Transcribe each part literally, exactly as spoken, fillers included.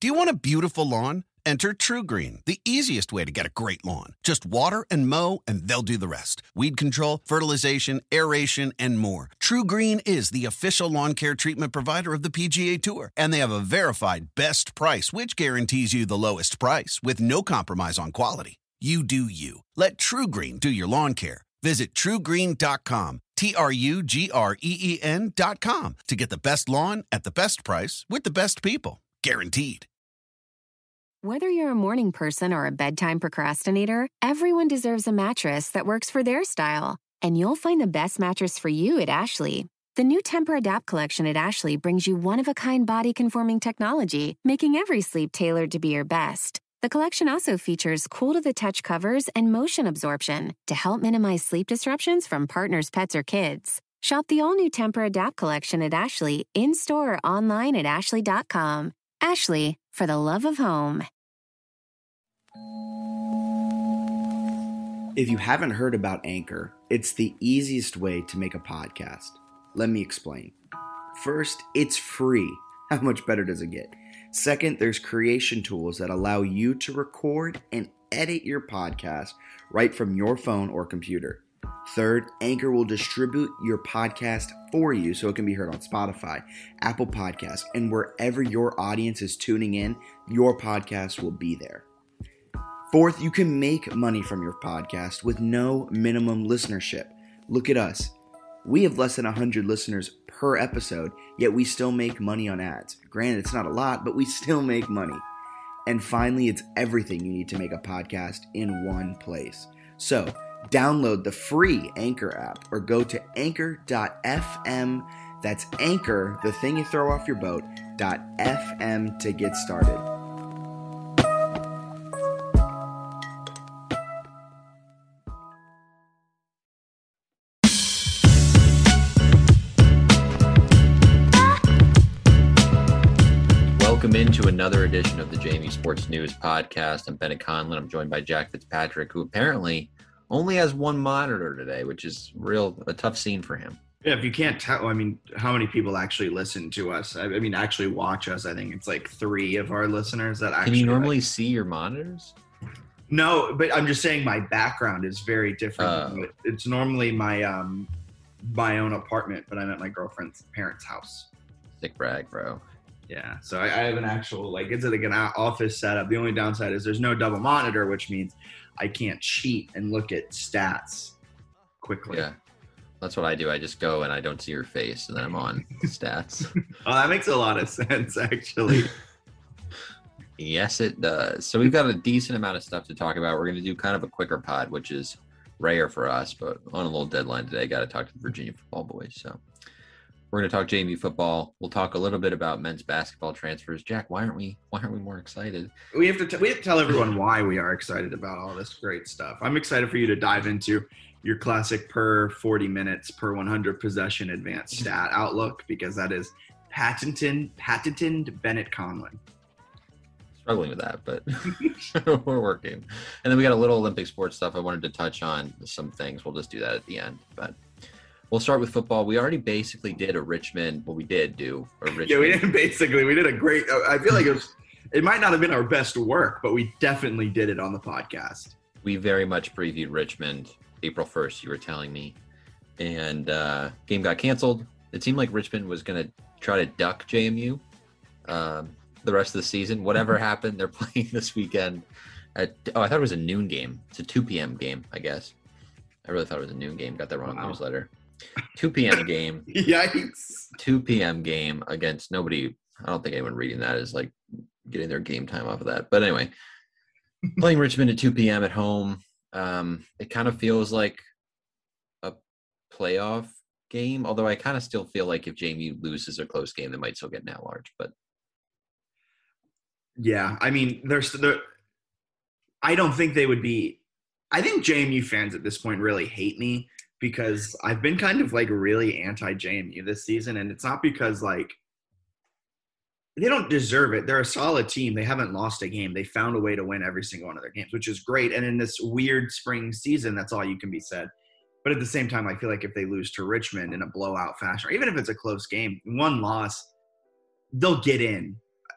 Do you want a beautiful lawn? Enter TruGreen, the easiest way to get a great lawn. Just water and mow, and they'll do the rest. Weed control, fertilization, aeration, and more. TruGreen is the official lawn care treatment provider of the P G A Tour, and they have a verified best price, which guarantees you the lowest price with no compromise on quality. You do you. Let TruGreen do your lawn care. Visit true green dot com, T R U G R E E N dot com, to get the best lawn at the best price with the best people. Guaranteed. Whether you're a morning person or a bedtime procrastinator, everyone deserves a mattress that works for their style. And you'll find the best mattress for you at Ashley. The new Temper-Adapt collection at Ashley brings you one-of-a-kind body-conforming technology, making every sleep tailored to be your best. The collection also features cool-to-the-touch covers and motion absorption to help minimize sleep disruptions from partners, pets, or kids. Shop the all-new Temper-Adapt collection at Ashley, in-store or online at ashley dot com. Ashley, for the love of home. If you haven't heard about Anchor, it's the easiest way to make a podcast. Let me explain. First, it's free. How much better does it get? Second, there's creation tools that allow you to record and edit your podcast right from your phone or computer. Third, Anchor will distribute your podcast for you so it can be heard on Spotify, Apple Podcasts, and wherever your audience is tuning in, your podcast will be there. Fourth, you can make money from your podcast with no minimum listenership. Look at us. We have less than one hundred listeners per episode, yet we still make money on ads. Granted, it's not a lot, but we still make money. And finally, it's everything you need to make a podcast in one place. So, download the free Anchor app or go to anchor dot f m. That's Anchor, the thing you throw off your boat, .fm to get started. Welcome into another edition of the Jamie Sports News Podcast. I'm Bennett Conlin. I'm joined by Jack Fitzpatrick, who apparently only has one monitor today, which is real a tough scene for him. Yeah, if you can't tell, I mean, how many people actually listen to us? I, I mean, actually watch us. I think it's like three of our listeners that actually. Can you normally like, see your monitors? No, but I'm just saying my background is very different. Uh, it's normally my um my own apartment, but I'm at my girlfriend's parents' house. Sick brag, bro. Yeah, so I, I have an actual, like, it's like an office setup. The only downside is there's no double monitor, which means I can't cheat and look at stats quickly. Yeah, that's what I do. I just go and I don't see your face, and then I'm on stats. Oh, that makes a lot of sense, actually. Yes, it does. So we've got a decent amount of stuff to talk about. We're going to do kind of a quicker pod, which is rare for us, but on a little deadline today, got to talk to the Virginia football boys. So we're going to talk J M U football. We'll talk a little bit about men's basketball transfers. Jack, why aren't we why aren't we more excited? We have to t- we have to tell everyone why we are excited about all this great stuff. I'm excited for you to dive into your classic per forty minutes per one hundred possession advanced stat outlook, because that is patented patented Bennett Conlin. Struggling with that, but we're working. And then we got a little Olympic sports stuff. I wanted to touch on some things. We'll just do that at the end, but we'll start with football. We already basically did a Richmond. Well, we did do a Richmond. Yeah, we did basically. We did a great. I feel like it was. It might not have been our best work, but we definitely did it on the podcast. We very much previewed Richmond April first. You were telling me, and uh, game got canceled. It seemed like Richmond was going to try to duck J M U um, the rest of the season. Whatever happened, they're playing this weekend. At, oh, I thought it was a noon game. It's a two p.m. game, I guess. I really thought it was a noon game. Got that wrong. Wow. Newsletter. two p.m. game. Yikes. two p.m. game against nobody. I don't think anyone reading that is like getting their game time off of that. But anyway, playing Richmond at two p.m. at home. Um, it kind of feels like a playoff game, although I kind of still feel like if J M U loses a close game, they might still get an at-large. But yeah, I mean, there's there. I don't think they would be. I think J M U fans at this point really hate me, because I've been kind of like really anti-J M U this season, and it's not because like they don't deserve it. They're a solid team. They haven't lost a game. They found a way to win every single one of their games, which is great. And in this weird spring season, that's all you can be said. But at the same time, I feel like if they lose to Richmond in a blowout fashion, or even if it's a close game, one loss, they'll get in.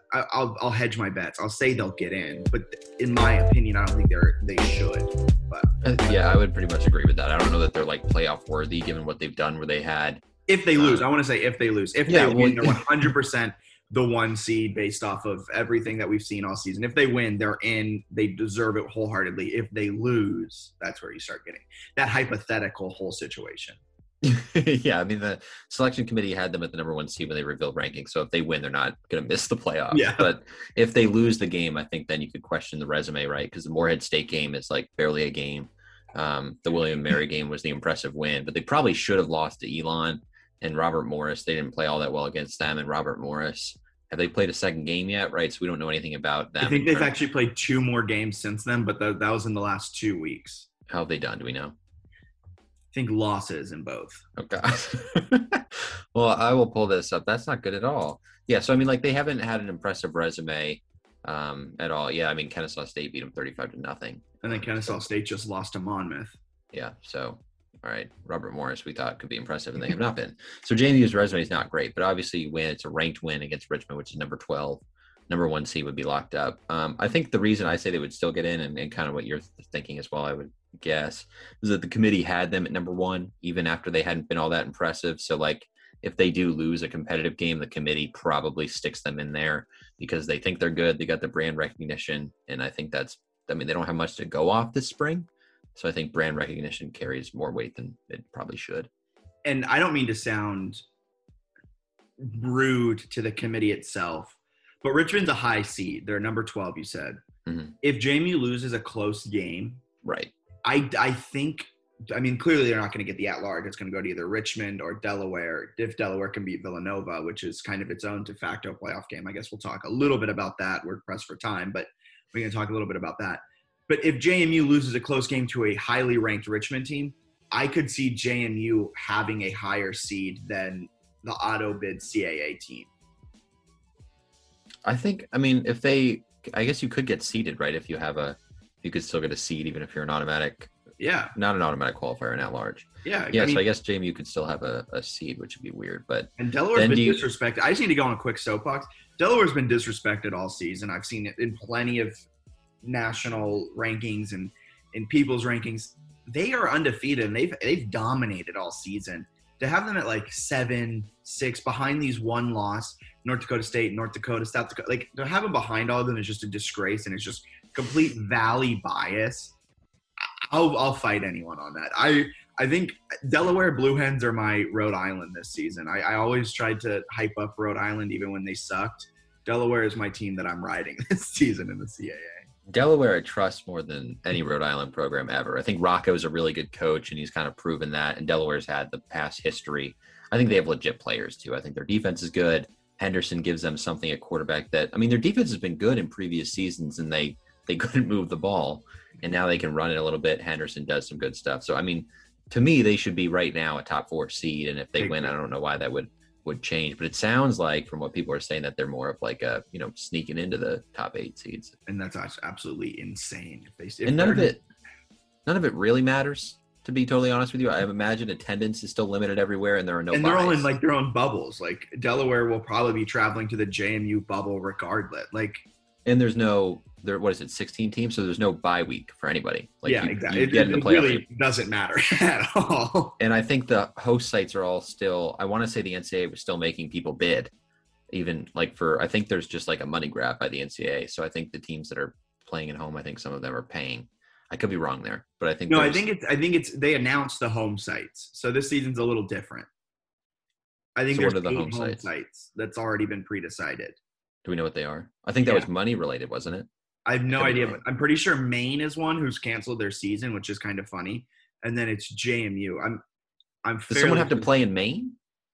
I, I'll I'll hedge my bets. I'll say they'll get in, but in my opinion, I don't think they're they should. But Uh, yeah, I would pretty much agree with that. I don't know that they're like playoff worthy given what they've done where they had. if they lose, Uh, I want to say if they lose, if yeah, they well, win, they're one hundred percent the one seed based off of everything that we've seen all season. If they win, they're in. They deserve it wholeheartedly. If they lose, that's where you start getting that hypothetical whole situation. Yeah, I mean, the selection committee had them at the number one seed when they revealed rankings. So if they win, they're not going to miss the playoffs. Yeah. But if they lose the game, I think then you could question the resume, right? Because the Morehead State game is like barely a game. Um, the William and Mary game was the impressive win, but they probably should have lost to Elon and Robert Morris. They didn't play all that well against them and Robert Morris. Have they played a second game yet? Right. So we don't know anything about them. I think in they've terms- actually played two more games since then, but th- that was in the last two weeks. How have they done? Do we know? I think losses in both. Oh God. Well, I will pull this up. That's not good at all. Yeah. So I mean, like they haven't had an impressive resume um, at all. Yeah. I mean, Kennesaw State beat them thirty-five to nothing. And then Kennesaw State just lost to Monmouth. Yeah. So, all right. Robert Morris, we thought could be impressive, and they have not been. So J M U's resume is not great, but obviously you win. It's a ranked win against Richmond, which is number twelve. Number one seed would be locked up. Um, I think the reason I say they would still get in, and, and kind of what you're thinking as well, I would guess, is that the committee had them at number one, even after they hadn't been all that impressive. So, like, if they do lose a competitive game, the committee probably sticks them in there because they think they're good. They got the brand recognition, and I think that's, I mean, they don't have much to go off this spring. So I think brand recognition carries more weight than it probably should. And I don't mean to sound rude to the committee itself, but Richmond's a high seed. They're number twelve, you said. Mhm. If J M U loses a close game, Right. I, I think, I mean, clearly they're not going to get the at-large. It's going to go to either Richmond or Delaware. If Delaware can beat Villanova, which is kind of its own de facto playoff game, I guess we'll talk a little bit about that. We're pressed for time, but we're going to talk a little bit about that. But if J M U loses a close game to a highly ranked Richmond team, I could see J M U having a higher seed than the auto bid C A A team. I think, I mean, if they, I guess you could get seeded, right? If you have a, you could still get a seed, even if you're an automatic, Yeah. not an automatic qualifier and at large. Yeah. Yeah, I mean, so I guess J M U could still have a, a seed, which would be weird. But and Delaware's then been do you- disrespected. I just need to go on a quick soapbox. Delaware's been disrespected all season. I've seen it in plenty of national rankings and in people's rankings. They are undefeated and they've they've dominated all season. To have them at like seven, six behind these one loss, North Dakota State, North Dakota, South Dakota, like to have them behind all of them is just a disgrace and it's just complete Valley bias. I'll I'll fight anyone on that. I I think Delaware Blue Hens are my Rhode Island this season. I, I always tried to hype up Rhode Island even when they sucked. Delaware is my team that I'm riding this season in the C A A. Delaware I trust more than any Rhode Island program ever. I think Rocco is a really good coach, and he's kind of proven that. And Delaware's had the past history. I think they have legit players too. I think their defense is good. Henderson gives them something at quarterback that, I mean, their defense has been good in previous seasons, and they they couldn't move the ball, and now they can run it a little bit. Henderson does some good stuff. So I mean, to me, they should be right now a top four seed, and if they win, I don't know why that would would change. But it sounds like from what people are saying that they're more of like a, you know, sneaking into the top eight seeds. And that's absolutely insane. If they, if And none of they're- it, none of it really matters, to be totally honest with you. I imagine attendance is still limited everywhere, and there are no. and they're all in buys. like their own bubbles. Like Delaware will probably be traveling to the J M U bubble regardless. Like and there's no there. What is it? sixteen teams, so there's no bye week for anybody. Like yeah, you, exactly. You It, get in the it playoff. really doesn't matter at all. And I think the host sites are all still. I want to say the N C A A was still making people bid, even like for. I think there's just like a money grab by the N C A A. So I think the teams that are playing at home, I think some of them are paying. I could be wrong there, but I think No, I there's- think it's I think it's they announced the home sites. So this season's a little different. I think So there's what are the eight home home sites? sites that's already been pre-decided. Do we know what they are? I think that Yeah. was money related, wasn't it? I have no could be idea, wrong. but I'm pretty sure Maine is one who's canceled their season, which is kind of funny. And then it's J M U. I'm I'm Does fairly someone have to play in Maine?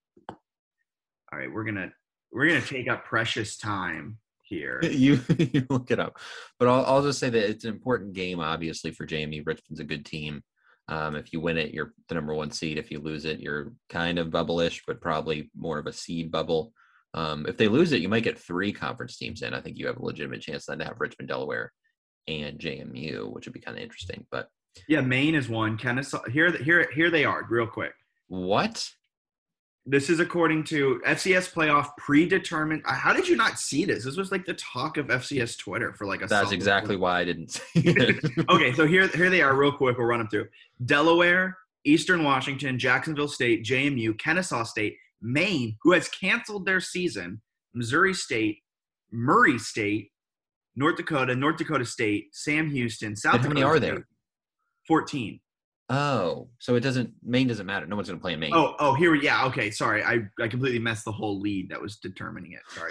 All right, we're gonna we're gonna take up precious time here. you, you look it up, but I'll, I'll just say that it's an important game, obviously, for J M U. Richmond's a good team. Um, if you win it, you're the number one seed. If you lose it, you're kind of bubble-ish, but probably more of a seed bubble. Um, if they lose it, you might get three conference teams in. I think you have a legitimate chance then to have Richmond, Delaware, and J M U, which would be kind of interesting. But Yeah, Maine is one. Kennesaw here here here they are, real quick. what? This is according to F C S playoff predetermined. uh, How did you not see this? This was like the talk of F C S Twitter for like a That's solid exactly quarter. why I didn't see it. Okay, so here, here they are real quick. We'll run them through. Delaware, Eastern Washington, Jacksonville State, J M U, Kennesaw State, Maine, who has canceled their season, Missouri State, Murray State, North Dakota, North Dakota State, Sam Houston, South And how Dakota many are State, there? fourteen. Oh, so it doesn't – Maine doesn't matter. No one's going to play in Maine. Oh, oh, here we yeah, okay, sorry. I, I completely messed the whole lead that was determining it. Sorry.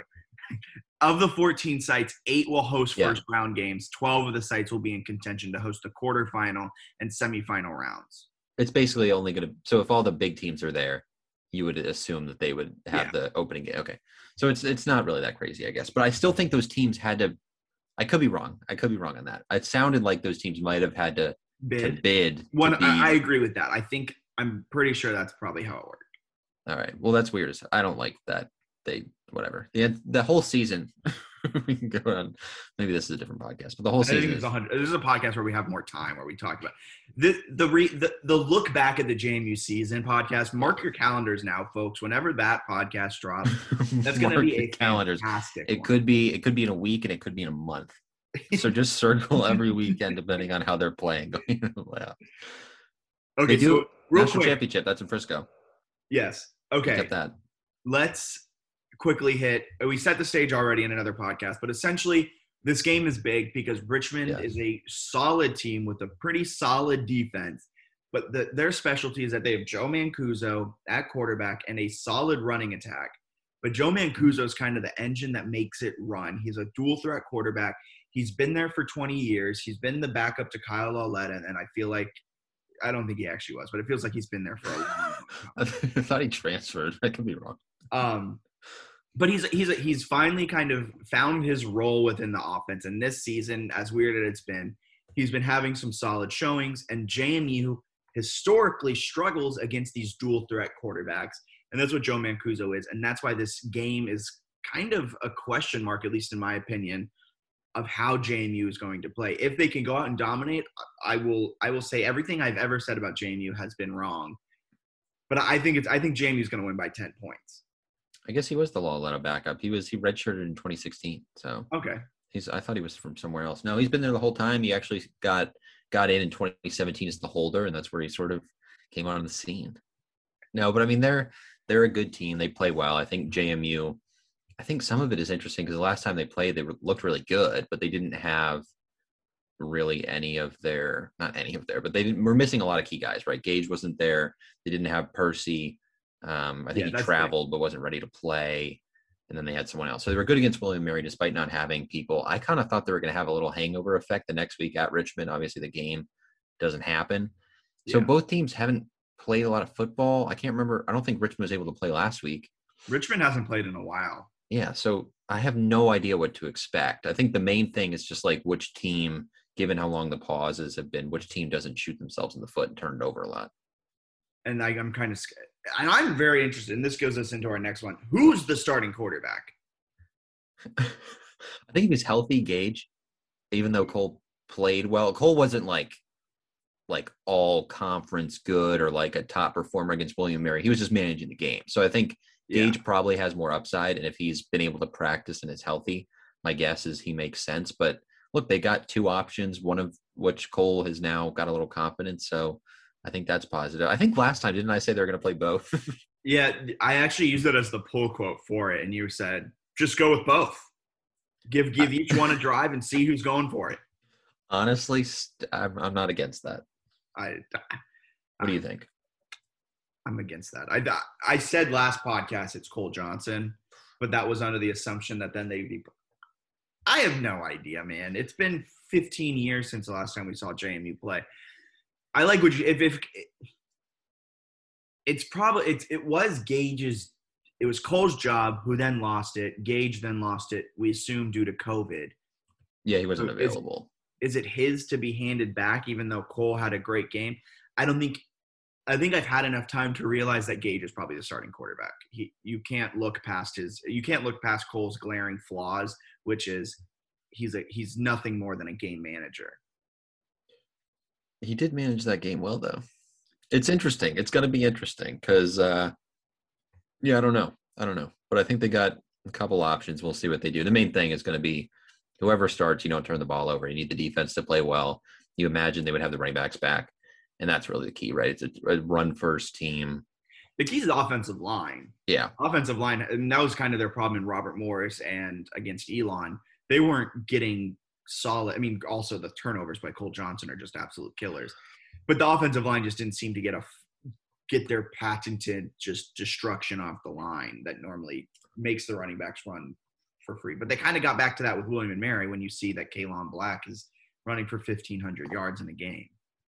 Of the fourteen sites, eight will host Yeah. first round games. twelve of the sites will be in contention to host the quarterfinal and semifinal rounds. It's basically only going to – so if all the big teams are there, you would assume that they would have Yeah. the opening game. Okay. So it's it's not really that crazy, I guess. But I still think those teams had to – I could be wrong. I could be wrong on that. It sounded like those teams might have had to, to Bid. bid. One, to be, I, I agree with that. I think I'm pretty sure that's probably how it worked. All right. Well, that's weird. I don't like that. They whatever. The the whole season. We can go on. Maybe this is a different podcast, but the whole I think season. it's Is, a hundred. This is a podcast where we have more time, where we talk about the the re, the, the look back at the J M U season podcast. Mark your calendars now, folks. Whenever that podcast drops, that's going to Mark be your a calendars. fantastic. It one. could be. It could be in a week, and it could be in a month. So just circle every weekend, depending on how they're playing. Going into the playoffs. Okay, They do so real National quick. championship. That's in Frisco. Yes. Look Okay. at that. Let's quickly hit. We set the stage already in another podcast, but essentially, this game is big because Richmond Yeah. is a solid team with a pretty solid defense. But the, their specialty is that they have Joe Mancuso at quarterback and a solid running attack. But Joe Mancuso is kind of the engine that makes it run. He's a dual threat quarterback. He's been there for twenty years. He's been the backup to Kyle Lauletta, and I feel like I don't think he actually was, but it feels like he's been there for a long time. I thought he transferred. I could be wrong. Um, but he's he's he's finally kind of found his role within the offense. And this season, as weird as it's been, he's been having some solid showings. And J M U historically struggles against these dual threat quarterbacks, and that's what Joe Mancuso is. And that's why this game is kind of a question mark, at least in my opinion, of how J M U is going to play. If they can go out and dominate, I will I will say everything I've ever said about J M U has been wrong. But I think it's I think J M U is going to win by ten points. I guess he was the Lauletta backup. He was he redshirted in twenty sixteen. So Okay. he's. I thought he was from somewhere else. No, he's been there the whole time. He actually got got in in twenty seventeen as the holder, and that's where he sort of came on the scene. No, but I mean they're they're a good team. They play well. I think J M U. I think some of it is interesting because the last time they played, they re- looked really good, but they didn't have really any of their, not any of their, but they didn't, were missing a lot of key guys, right? Gage wasn't there. They didn't have Percy. Um, I think Yeah, he that's traveled, but wasn't ready to play. And then they had someone else. So they were good against William and Mary despite not having people. I kind of thought they were going to have a little hangover effect the next week at Richmond. Obviously the game doesn't happen. So Yeah. both teams haven't played a lot of football. I can't remember. I don't think Richmond was able to play last week. Richmond hasn't played in a while. Yeah, so I have no idea what to expect. I think the main thing is just like which team, given how long the pauses have been, which team doesn't shoot themselves in the foot and turn it over a lot. And I, I'm kind of scared. And I'm very interested, and this goes us into our next one. Who's the starting quarterback? I think he was healthy, Gage, even though Cole played well. Cole wasn't like like all conference good or like a top performer against William and Mary. He was just managing the game. So I think Gage Yeah. probably has more upside, and if he's been able to practice and is healthy, my guess is he makes sense. But look, they got two options, one of which Cole has now got a little confidence, so I think that's positive. I think last time, didn't I say they're going to play both? Yeah, I actually used it as the pull quote for it, and you said, just go with both. Give give each one a drive and see who's going for it. Honestly, st- I'm, I'm not against that. I, What do you think? I'm against that. I, I said last podcast it's Cole Johnson, but that was under the assumption that then they'd be – I have no idea, man. It's been fifteen years since the last time we saw J M U play. I like what you – if, if it's probably it's, – it was Gage's – it was Cole's job, who then lost it. Gage then lost it, we assume, due to COVID. Yeah, he wasn't So is- available. Is it his to be handed back even though Cole had a great game? I don't think – I think I've had enough time to realize that Gage is probably the starting quarterback. He, you can't look past his – you can't look past Cole's glaring flaws, which is he's a he's nothing more than a game manager. He did manage that game well, though. It's interesting. It's going to be interesting because uh, Yeah, I don't know. I don't know. But I think they got a couple options. We'll see what they do. The main thing is going to be whoever starts, you don't turn the ball over. You need the defense to play well. You imagine they would have the running backs back. And that's really the key, right? It's a, a run-first team. The key is the offensive line. Yeah. Offensive line, and that was kind of their problem in Robert Morris and against Elon. They weren't getting solid. I mean, also the turnovers by Cole Johnson are just absolute killers. But the offensive line just didn't seem to get a get their patented just destruction off the line that normally makes the running backs run for free. But they kind of got back to that with William and Mary when you see that Kalon Black is running for fifteen hundred yards in a game.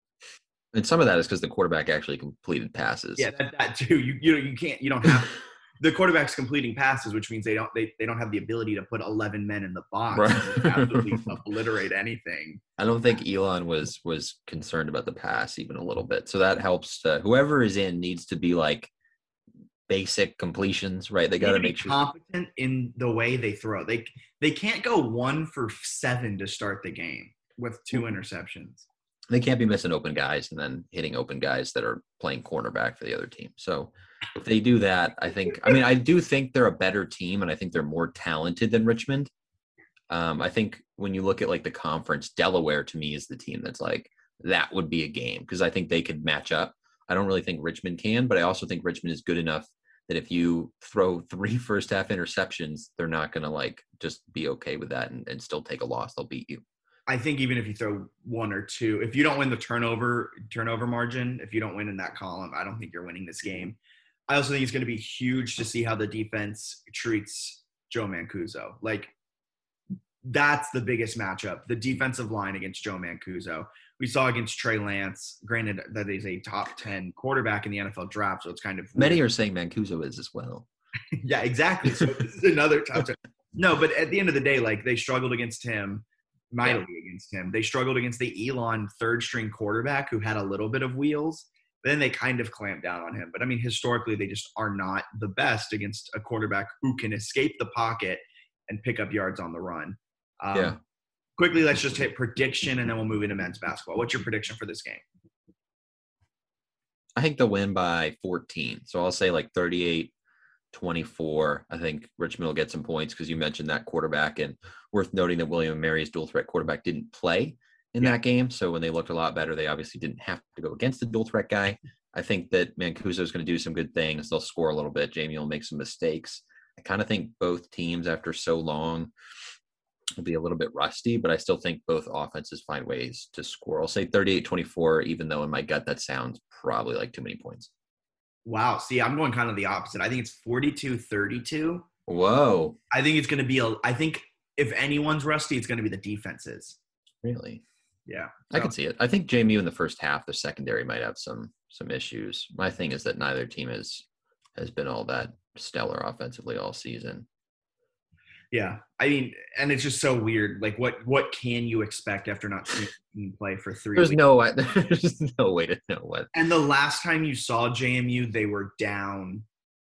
And some of that is because the quarterback actually completed passes. Yeah, that, that too. You you know you can't you don't have the quarterback's completing passes, which means they don't they, they don't have the ability to put eleven men in the box Right. and absolutely obliterate anything. I don't think Elon was was concerned about the pass even a little bit. So that helps. To, whoever is in needs to be like basic completions, right? They got to make sure competent in the way they throw. They they can't go one for seven to start the game with two interceptions. They can't be missing open guys and then hitting open guys that are playing cornerback for the other team. So if they do that, I think, I mean, I do think they're a better team and I think they're more talented than Richmond. Um, I think when you look at like the conference, Delaware to me is the team that's like, that would be a game because I think they could match up. I don't really think Richmond can, but I also think Richmond is good enough that if you throw three first half interceptions, they're not going to like just be okay with that and, and still take a loss. They'll beat you. I think even if you throw one or two, if you don't win the turnover turnover margin, if you don't win in that column, I don't think you're winning this game. I also think it's going to be huge to see how the defense treats Joe Mancuso. Like, that's the biggest matchup, the defensive line against Joe Mancuso. We saw against Trey Lance, granted that he's a top ten quarterback in the N F L draft, so it's kind of weird. Many are saying Mancuso is as well. Yeah, exactly. So this is another top ten. No, but at the end of the day, like, they struggled against him. Mightily against him. They struggled against the Elon third string quarterback who had a little bit of wheels. Then they kind of clamped down on him. But I mean, historically, they just are not the best against a quarterback who can escape the pocket and pick up yards on the run. Um, yeah. Quickly, let's just hit prediction and then we'll move into men's basketball. What's your prediction for this game? I think they'll win by fourteen. So I'll say like thirty-eight twenty-four. I think Richmond will get some points because you mentioned that quarterback, and worth noting that William and Mary's dual threat quarterback didn't play in yeah. that game. So when they looked a lot better, they obviously didn't have to go against the dual threat guy. I think that Mancuso is going to do some good things. They'll score a little bit. Jamie will make some mistakes. I kind of think both teams after so long will be a little bit rusty, but I still think both offenses find ways to score. I'll say thirty-eight twenty-four, even though in my gut that sounds probably like too many points. Wow. See, I'm going kind of the opposite. I think it's forty-two thirty-two. Whoa. I think it's going to be a – I think if anyone's rusty, it's going to be the defenses. Really? Yeah. I can see it. I think J M U in the first half, the secondary might have some some issues. My thing is that neither team is, has been all that stellar offensively all season. Yeah. I mean, and it's just so weird. Like, what what can you expect after not seeing him play for three There's weeks? no way. There's no way to know what. And the last time you saw J M U, they were down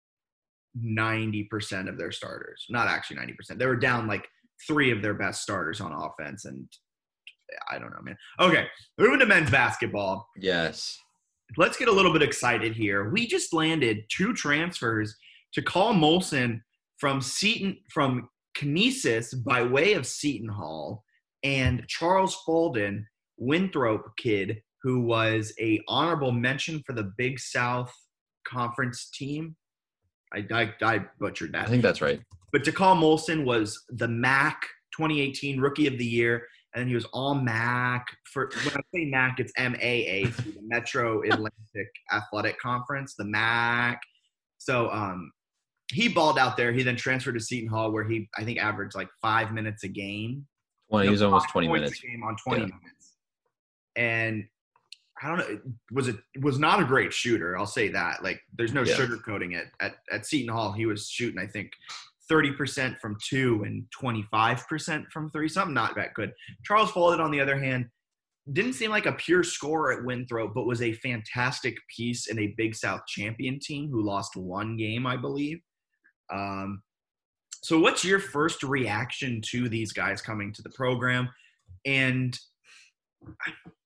ninety percent of their starters. Not actually ninety percent. They were down like three of their best starters on offense. And I don't know, man. Okay. Moving to men's basketball. Yes. Let's get a little bit excited here. We just landed two transfers to Call Molson from Seton, from Kinesis by way of Seton Hall, and Charles Folden, Winthrop kid, who was a honorable mention for the Big South Conference team. I, I, I butchered that. I think that's right. But Takal Molson was the M A C twenty eighteen Rookie of the Year, and then he was all M A C. For, when I say M A C, it's M A A, so the Metro Atlantic Athletic Conference, the M A C. So um, he balled out there. He then transferred to Seton Hall, where he, I think, averaged like five minutes a game. Well, he was almost twenty minutes. A game on twenty yeah. minutes. And I don't know, was it was not a great shooter. I'll say that. Like, there's no yeah. sugarcoating it. At at Seton Hall, he was shooting, I think, thirty percent from two and twenty-five percent from three. Something not that good. Charles Folden, on the other hand, didn't seem like a pure scorer at Winthrop, but was a fantastic piece in a Big South champion team who lost one game, I believe. Um, so what's your first reaction to these guys coming to the program? And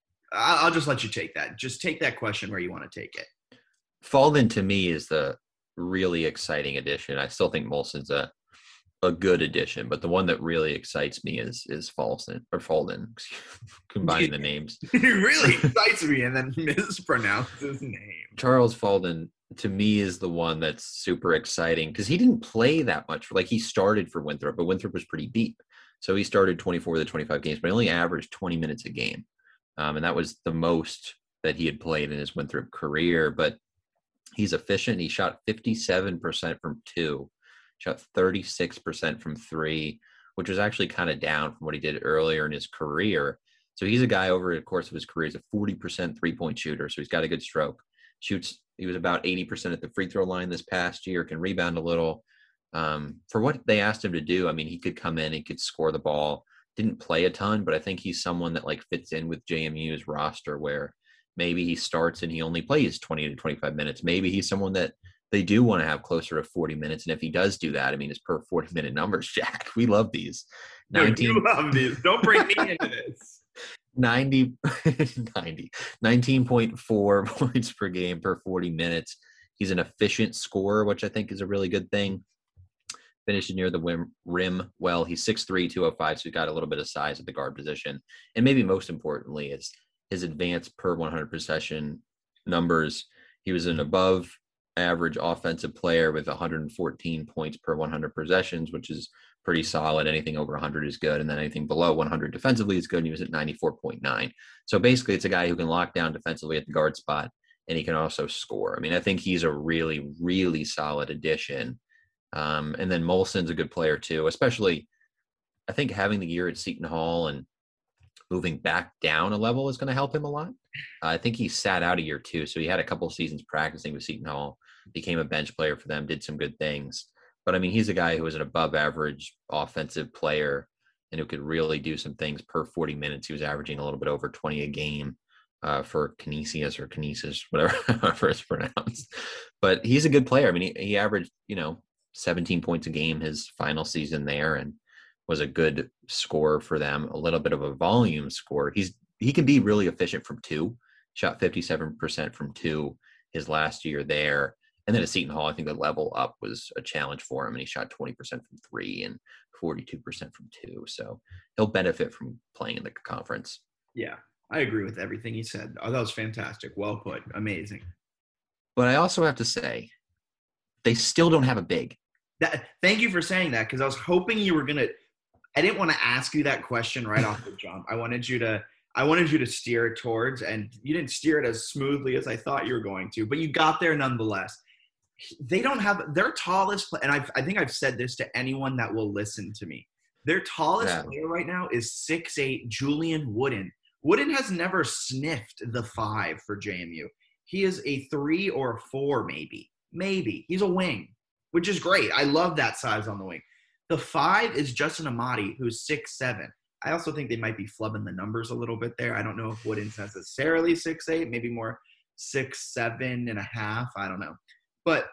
I'll just let you take that. Just take that question where you want to take it. Folden to me is the really exciting addition. I still think Molson's a a good addition, but the one that really excites me is is Folden or Folden, combining the names. It really excites me and then mispronounces his name. Charles Folden, to me, is the one that's super exciting because he didn't play that much. Like, he started for Winthrop, but Winthrop was pretty deep. So he started twenty-four of the twenty-five games, but he only averaged twenty minutes a game. Um, and that was the most that he had played in his Winthrop career. But he's efficient. He shot fifty-seven percent from two. Shot thirty-six percent from three, which was actually kind of down from what he did earlier in his career. So he's a guy over the course of his career, he's a forty percent three-point shooter. So he's got a good stroke. Shoots, he was about eighty percent at the free throw line this past year, can rebound a little. Um, for what they asked him to do, I mean, he could come in, he could score the ball. Didn't play a ton, but I think he's someone that like fits in with J M U's roster where maybe he starts and he only plays twenty to twenty-five minutes. Maybe he's someone that they do want to have closer to forty minutes. And if he does do that, I mean, it's per forty minute numbers, Jack. We love these. nineteen, Dude, you love these. Don't bring me into this. ninety, ninety, nineteen point four points per game per forty minutes. He's an efficient scorer, which I think is a really good thing. Finishes near the rim well. He's six three, two oh five, so he's got a little bit of size at the guard position. And maybe most importantly is his advanced per one hundred possession numbers. He was an above average offensive player with one hundred fourteen points per one hundred possessions, which is pretty solid. Anything over one hundred is good, and then anything below one hundred defensively is good, and he was at ninety-four point nine. So basically it's a guy who can lock down defensively at the guard spot, and he can also score. I mean, I think he's a really, really solid addition. Um, and then Molson's a good player too, especially I think having the year at Seton Hall and moving back down a level is going to help him a lot. Uh, I think he sat out a year too, so he had a couple of seasons practicing with Seton Hall, became a bench player for them, did some good things. But I mean, he's a guy who was an above average offensive player and who could really do some things per forty minutes. He was averaging a little bit over twenty a game uh, for Canisius or Canisius, whatever however it's pronounced. But he's a good player. I mean, he, he averaged, you know, seventeen points a game his final season there and was a good scorer for them, a little bit of a volume score. He's he can be really efficient from two, shot fifty-seven percent from two his last year there. And then at Seton Hall, I think the level up was a challenge for him, and he shot twenty percent from three and forty-two percent from two. So he'll benefit from playing in the conference. Yeah, I agree with everything he said. Oh, that was fantastic. Well put. Amazing. But I also have to say, they still don't have a big. That, thank you for saying that, because I was hoping you were going to – I didn't want to ask you that question right off the jump. I wanted you to – I wanted you to steer it towards, and you didn't steer it as smoothly as I thought you were going to, but you got there nonetheless. They don't have – their tallest – and I've, I think I've said this to anyone that will listen to me. Their tallest yeah. player right now is six eight Julian Wooden. Wooden has never sniffed the five for J M U. He is a three or a four maybe. Maybe. He's a wing, which is great. I love that size on the wing. The five is Justin Amati, who's six seven. I also think they might be flubbing the numbers a little bit there. I don't know if Wooden's necessarily six eight, maybe more six seven and a half. I don't know. But,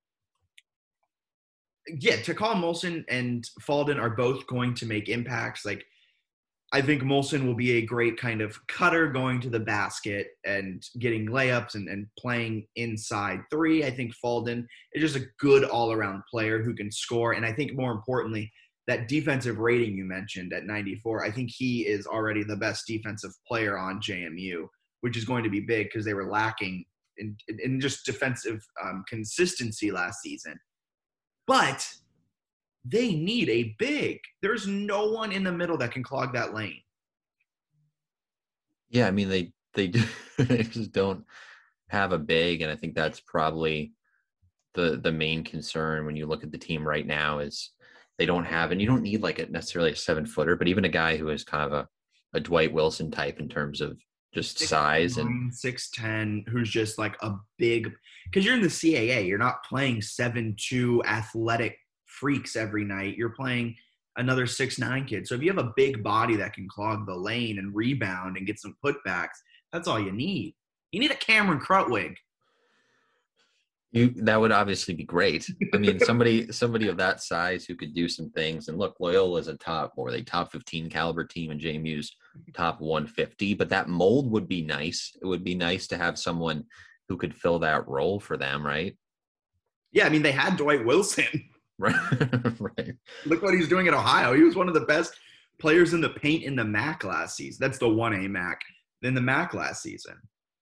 yeah, Takal Molson and Folden are both going to make impacts. Like, I think Molson will be a great kind of cutter going to the basket and getting layups and, and playing inside three. I think Folden is just a good all-around player who can score. And I think more importantly, that defensive rating you mentioned at ninety-four, I think he is already the best defensive player on J M U, which is going to be big because they were lacking in, in just defensive um, consistency last season. But they need a big. There's no one in the middle that can clog that lane. Yeah, I mean, they they, do, they just don't have a big, and I think that's probably the the main concern when you look at the team right now is they don't have, and you don't need like a necessarily a seven footer, but even a guy who is kind of a, a Dwight Wilson type in terms of just six, size nine, and six ten, who's just like a big, because you're in the C A A, you're not playing seven two athletic freaks every night. You're playing another six nine kid. So if you have a big body that can clog the lane and rebound and get some putbacks, that's all you need. You need a Cameron Krutwig. You that would obviously be great. I mean, somebody somebody of that size who could do some things. And look, Loyola is a top, or they top fifteen caliber team, and J M U's top one fifty. But that mold would be nice. It would be nice to have someone who could fill that role for them, right? Yeah, I mean, they had Dwight Wilson. Right. Right. Look what he's doing at Ohio. He was one of the best players in the paint in the M A C last season. That's the one A M A C in the M A C last season.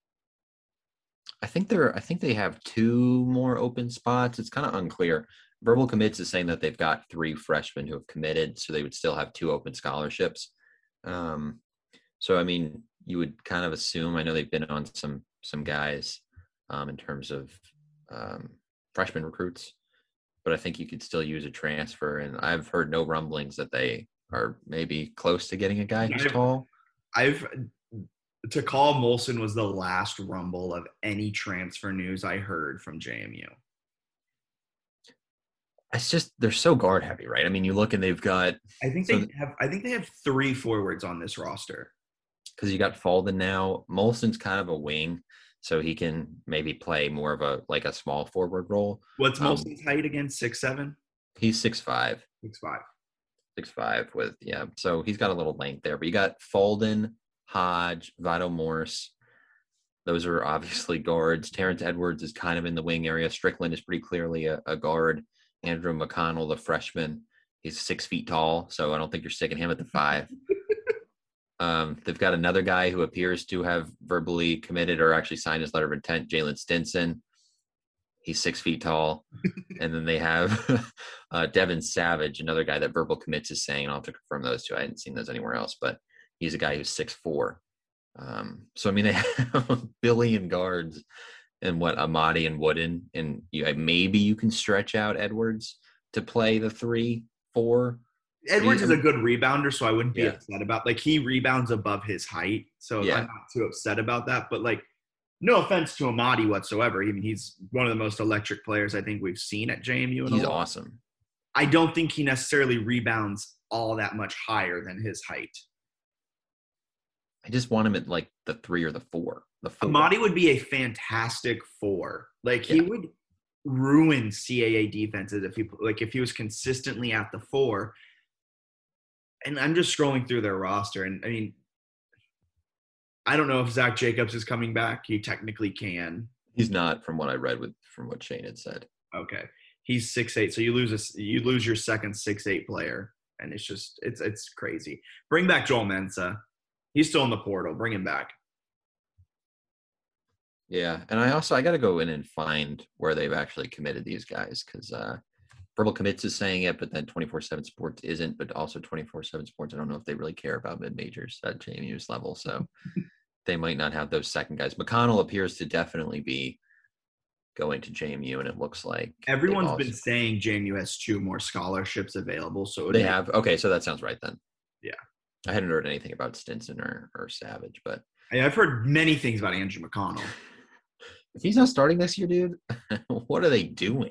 I think they're I think they have two more open spots. It's kind of unclear. Verbal Commits is saying that they've got three freshmen who have committed, so they would still have two open scholarships. Um, so I mean, you would kind of assume. I know they've been on some some guys um, in terms of um, freshman recruits, but I think you could still use a transfer. And I've heard no rumblings that they are maybe close to getting a guy who's I've, tall. I've to call Molson was the last rumble of any transfer news I heard from J M U. It's just they're so guard heavy, right? I mean, you look and they've got. I think so, they have. I think they have three forwards on this roster. Because you got Falden now. Molson's kind of a wing, so he can maybe play more of a like a small forward role. What's Um, Molson's height again? Six seven. He's six five. Six five. Six five with yeah. So he's got a little length there. But you got Falden, Hodge, Vito Morse. Those are obviously guards. Terrence Edwards is kind of in the wing area. Strickland is pretty clearly a, a guard. Andrew McConnell, the freshman, he's six feet tall, so I don't think you're sticking him at the five. um, they've got another guy who appears to have verbally committed or actually signed his letter of intent, Jalen Stinson. He's six feet tall. And then they have uh, Devin Savage, another guy that verbal commits is saying. I'll have to confirm those two. I hadn't seen those anywhere else, but he's a guy who's six four. Um, so, I mean, they have a billion guards. And what Amadi and Wooden, and you, maybe you can stretch out Edwards to play the three, four. Edwards is a good rebounder, so I wouldn't be Yeah. upset about like he rebounds above his height, so Yeah. I'm not too upset about that. But like, no offense to Amadi whatsoever. I mean, he's one of the most electric players I think we've seen at J M U. In He's a while. awesome. I don't think he necessarily rebounds all that much higher than his height. I just want him at like the three or the four. The four. Amadi would be a fantastic four. Like he Yeah. would ruin C A A defenses if he like if he was consistently at the four. And I'm just scrolling through their roster, and I mean, I don't know if Zach Jacobs is coming back. He technically can. He's not, from what I read with from what Shane had said. Okay, he's six eight, so you lose a you lose your second six eight player, and it's just it's it's crazy. Bring back Joel Mensa. He's still in the portal. Bring him back. Yeah, and I also I got to go in and find where they've actually committed these guys because uh, Verbal Commits is saying it, but then twenty-four seven Sports isn't. But also twenty-four seven Sports, I don't know if they really care about mid majors at J M U's level, so they might not have those second guys. McConnell appears to definitely be going to J M U, and it looks like they've Everyone's also- been saying J M U has two more scholarships available, so it would they make- have okay, so that sounds right then. Yeah. I hadn't heard anything about Stinson or or Savage, but I mean, I've heard many things about Andrew McConnell. if he's not starting this year, dude, what are they doing?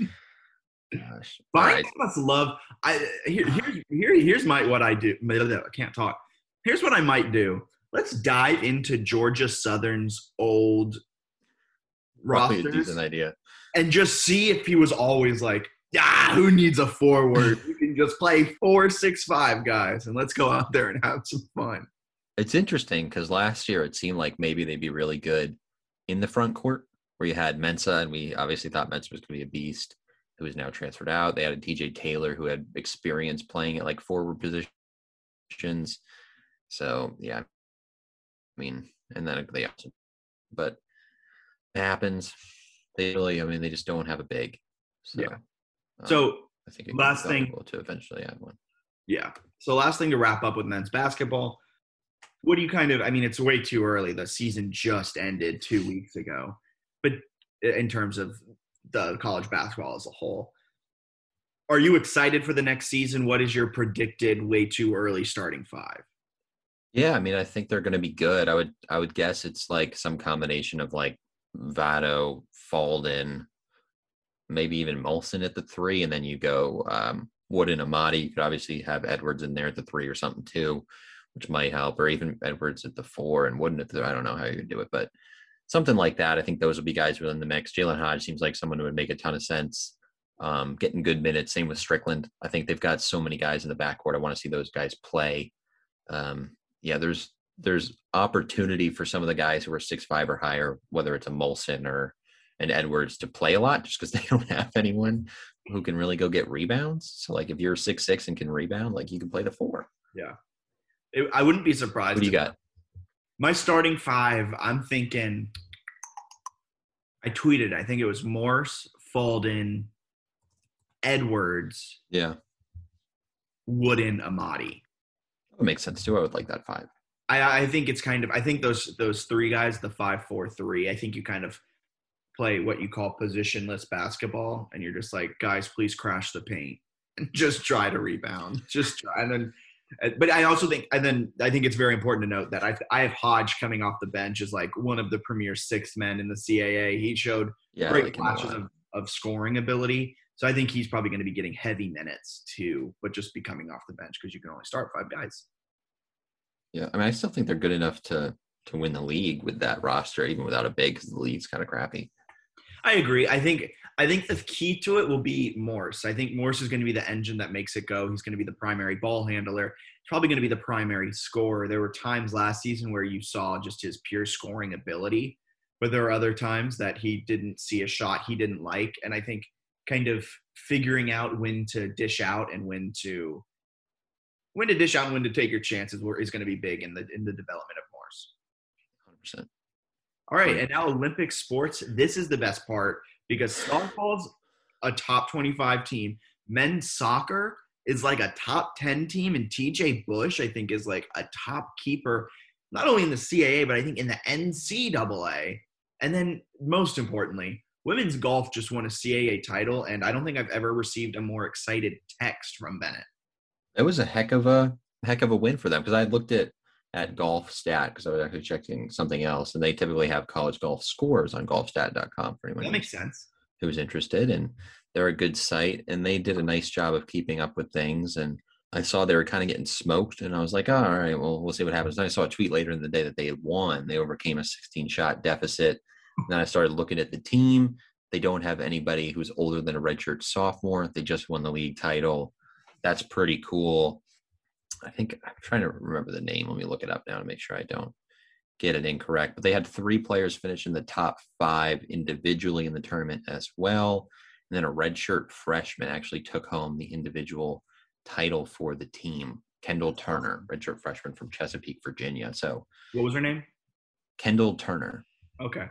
Gosh. All Vikings right. must love. I here, here, here here's my what I do. I can't talk. Here's what I might do. Let's dive into Georgia Southern's old Probably a rosters decent idea. and just see if he was always like, ah, who needs a forward? You can just play four, six, five guys, and let's go out there and have some fun. It's interesting because last year it seemed like maybe they'd be really good in the front court where you had Mensa, and we obviously thought Mensa was going to be a beast who is now transferred out. They had a T J Taylor who had experience playing at like forward positions. So, yeah, I mean, and then they also, but it happens. They really, I mean, they just don't have a big. So, Yeah. um, So I think it last could be thing- valuable to eventually add one. yeah. So last thing to wrap up with men's basketball. What do you kind of, I mean, it's way too early. The season just ended two weeks ago. But in terms of the college basketball as a whole, are you excited for the next season? What is your predicted way too early starting five? Yeah, I mean, I think they're going to be good. I would, I would guess it's like some combination of like Vado, Falden, maybe even Molson at the three, and then you go um, Wood and Amadi. You could obviously have Edwards in there at the three or something too, which might help, or even Edwards at the four and Wooden at the. I don't know how you would do it, but something like that. I think those would be guys within the mix. Jalen Hodge seems like someone who would make a ton of sense. Um, getting good minutes. Same with Strickland. I think they've got so many guys in the backcourt. I want to see those guys play. Um, yeah, there's there's opportunity for some of the guys who are six five or higher, whether it's a Molson or and Edwards to play a lot just because they don't have anyone who can really go get rebounds. So like if you're six six and can rebound, like you can play the four. Yeah. It, I wouldn't be surprised. What do you got? My starting five, I'm thinking, I tweeted, I think it was Morse, Fulden, Edwards, Yeah. Wooden, Amadi. That makes sense too. I would like that five. I, I think it's kind of, I think those those three guys, the five, four, three, I think you kind of play what you call positionless basketball, and you're just like, guys, please crash the paint and just try to rebound. Just try. And then, but I also think, and then I think it's very important to note that I I have Hodge coming off the bench as like one of the premier sixth men in the C A A. He showed Yeah, great like him a flashes lot. of, of scoring ability. So I think he's probably going to be getting heavy minutes too, but just be coming off the bench because you can only start five guys. Yeah, I mean, I still think they're good enough to to win the league with that roster, even without a big, because the league's kind of crappy. I agree. I think I think the key to it will be Morse. I think Morse is going to be the engine that makes it go. He's going to be the primary ball handler. He's probably going to be the primary scorer. There were times last season where you saw just his pure scoring ability, but there are other times that he didn't see a shot he didn't like. And I think kind of figuring out when to dish out and when to when to dish out and when to take your chances is going to be big in the in the development of Morse. one hundred percent. All right, and now Olympic sports. This is the best part because softball's a top twenty-five team. Men's soccer is like a top ten team, and T J Bush, I think, is like a top keeper, not only in the C A A, but I think in the N C double A. And then most importantly, women's golf just won a C A A title, and I don't think I've ever received a more excited text from Bennett. It was a heck of a heck of a win for them because I looked at at Golf Stat because I was actually checking something else, and they typically have college golf scores on golf stat dot com for anyone That makes sense. who's interested, and they're a good site, and they did a nice job of keeping up with things. And I saw they were kind of getting smoked, and I was like, oh, all right, well, we'll see what happens. And I saw a tweet later in the day that they had won. They overcame a sixteen shot deficit. And then I started looking at the team. They don't have anybody who's older than a redshirt sophomore. They just won the league title. That's pretty cool. I think I'm trying to remember the name. Let me look it up now to make sure I don't get it incorrect. But they had three players finish in the top five individually in the tournament as well. And then a redshirt freshman actually took home the individual title for the team. Kendall Turner, redshirt freshman from Chesapeake, Virginia. So What was her name? Kendall Turner. Okay.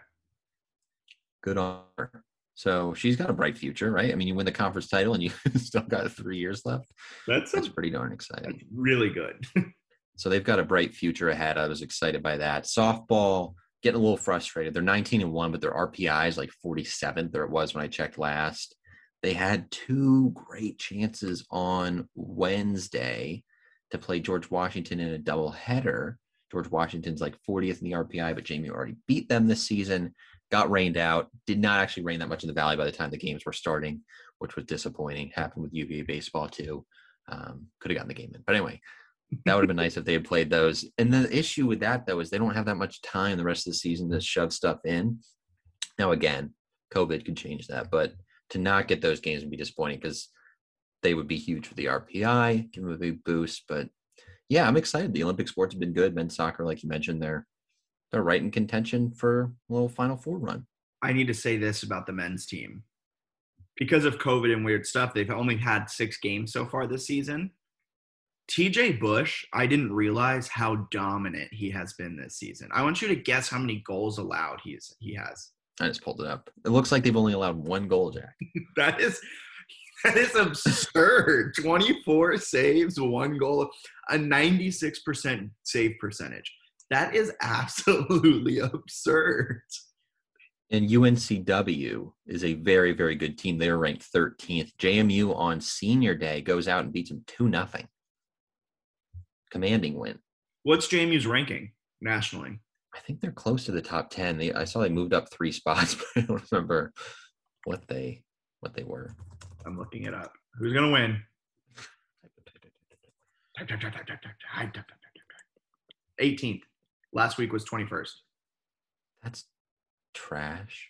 Good on her. So she's got a bright future, right? I mean, you win the conference title and you still got three years left. That's, That's a, pretty darn exciting. that's really good. So they've got a bright future ahead. I was excited by that. Softball, getting a little frustrated. They're nineteen and one, but their R P I is like forty-seventh, or it was when I checked last. They had two great chances on Wednesday to play George Washington in a doubleheader. George Washington's like fortieth in the R P I, but J M U already beat them this season. Got rained out. Did not actually rain that much in the Valley by the time the games were starting, which was disappointing. Happened with U V A baseball too. Um, could have gotten the game in. But anyway, that would have been nice if they had played those. And the issue with that, though, is they don't have that much time the rest of the season to shove stuff in. Now, again, COVID could change that. But to not get those games would be disappointing because they would be huge for the R P I, give them a big boost. But, yeah, I'm excited. The Olympic sports have been good. Men's soccer, like you mentioned, they're they're right in contention for a little Final Four run. I need to say this about the men's team. Because of COVID and weird stuff, they've only had six games so far this season. T J Bush, I didn't realize how dominant he has been this season. I want you to guess how many goals allowed he's, he has. I just pulled it up. It looks like they've only allowed one goal, Jack. That is that is absurd. twenty-four saves, one goal, a ninety-six percent save percentage. That is absolutely absurd. And U N C W is a very, very good team. They are ranked thirteenth. J M U on senior day goes out and beats them two nothing. Commanding win. What's J M U's ranking nationally? I think they're close to the top ten. They, I saw they moved up three spots, but I don't remember what they what they were. I'm looking it up. Who's going to win? eighteenth. Last week was twenty-first. That's trash.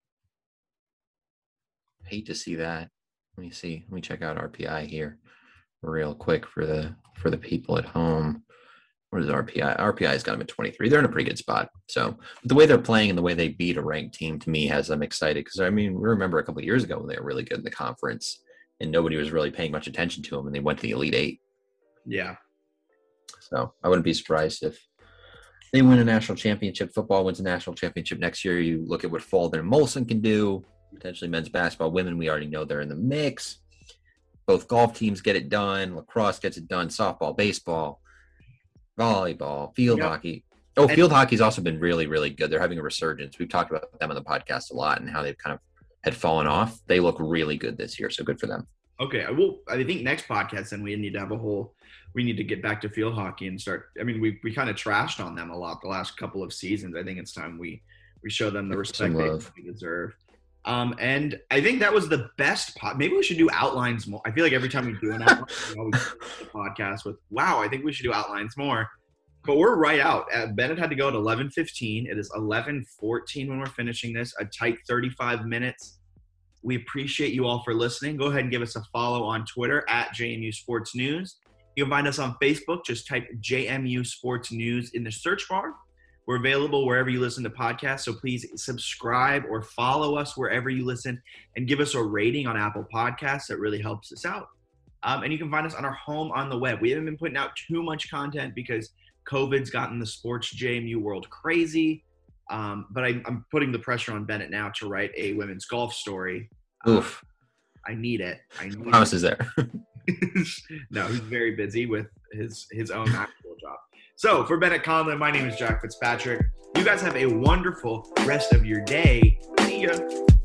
Hate to see that. Let me see. Let me check out R P I here real quick for the for the people at home. what is R P I? R P I's got them at twenty-three. They're in a pretty good spot. So the way they're playing and the way they beat a ranked team to me has them excited. Because I mean, we remember a couple of years ago when they were really good in the conference and nobody was really paying much attention to them, and they went to the Elite Eight. Yeah. So I wouldn't be surprised if they win a national championship. Football wins a national championship next year. You look at what Fulton and Molson can do. Potentially men's basketball, women, we already know they're in the mix. Both golf teams get it done. Lacrosse gets it done. Softball, baseball, volleyball, field Yep. hockey. Oh, And- field hockey's also been really, really good. They're having a resurgence. We've talked about them on the podcast a lot and how they've kind of had fallen off. They look really good this year, so good for them. Okay, well, I think next podcast, then we need to have a whole. We need to get back to field hockey and start. I mean, we we kind of trashed on them a lot the last couple of seasons. I think it's time we we show them the respect Some they love. deserve. Um, and I think that was the best pod. Maybe we should do outlines more. I feel like every time we do an outline, we always start the podcast with, wow, I think we should do outlines more. But we're right out. Uh, Bennett had to go at eleven fifteen. It is eleven fourteen when we're finishing this, a tight thirty-five minutes. We appreciate you all for listening. Go ahead and give us a follow on Twitter at J M U Sports News. You can find us on Facebook. Just type J M U Sports News in the search bar. We're available wherever you listen to podcasts, so please subscribe or follow us wherever you listen and give us a rating on Apple Podcasts. That really helps us out. Um, and you can find us on our home on the web. We haven't been putting out too much content because COVID's gotten the sports J M U world crazy. Um, but I, I'm putting the pressure on Bennett now to write a women's golf story. Oof. Um, I need it. I need Promise is there. it. No, he's very busy with his his own actual job. So for Bennett Conlon, my name is Jack Fitzpatrick. You guys have a wonderful rest of your day. See ya.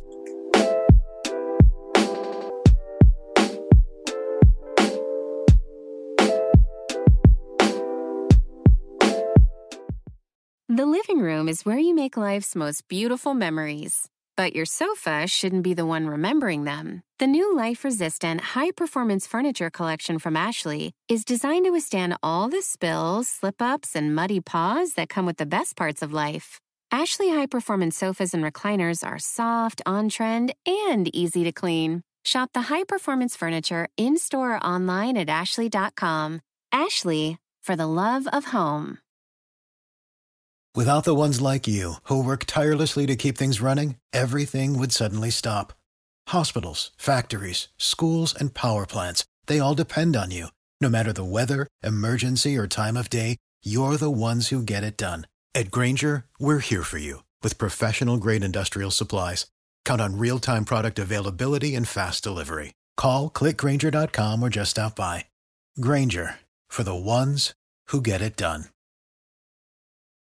The living room is where you make life's most beautiful memories. But your sofa shouldn't be the one remembering them. The new life-resistant, high-performance furniture collection from Ashley is designed to withstand all the spills, slip-ups, and muddy paws that come with the best parts of life. Ashley high-performance sofas and recliners are soft, on-trend, and easy to clean. Shop the high-performance furniture in-store or online at ashley dot com. Ashley, for the love of home. Without the ones like you, who work tirelessly to keep things running, everything would suddenly stop. Hospitals, factories, schools, and power plants, they all depend on you. No matter the weather, emergency, or time of day, you're the ones who get it done. At Grainger, we're here for you with professional-grade industrial supplies. Count on real-time product availability and fast delivery. Call, click Grainger dot com, or just stop by. Grainger, for the ones who get it done.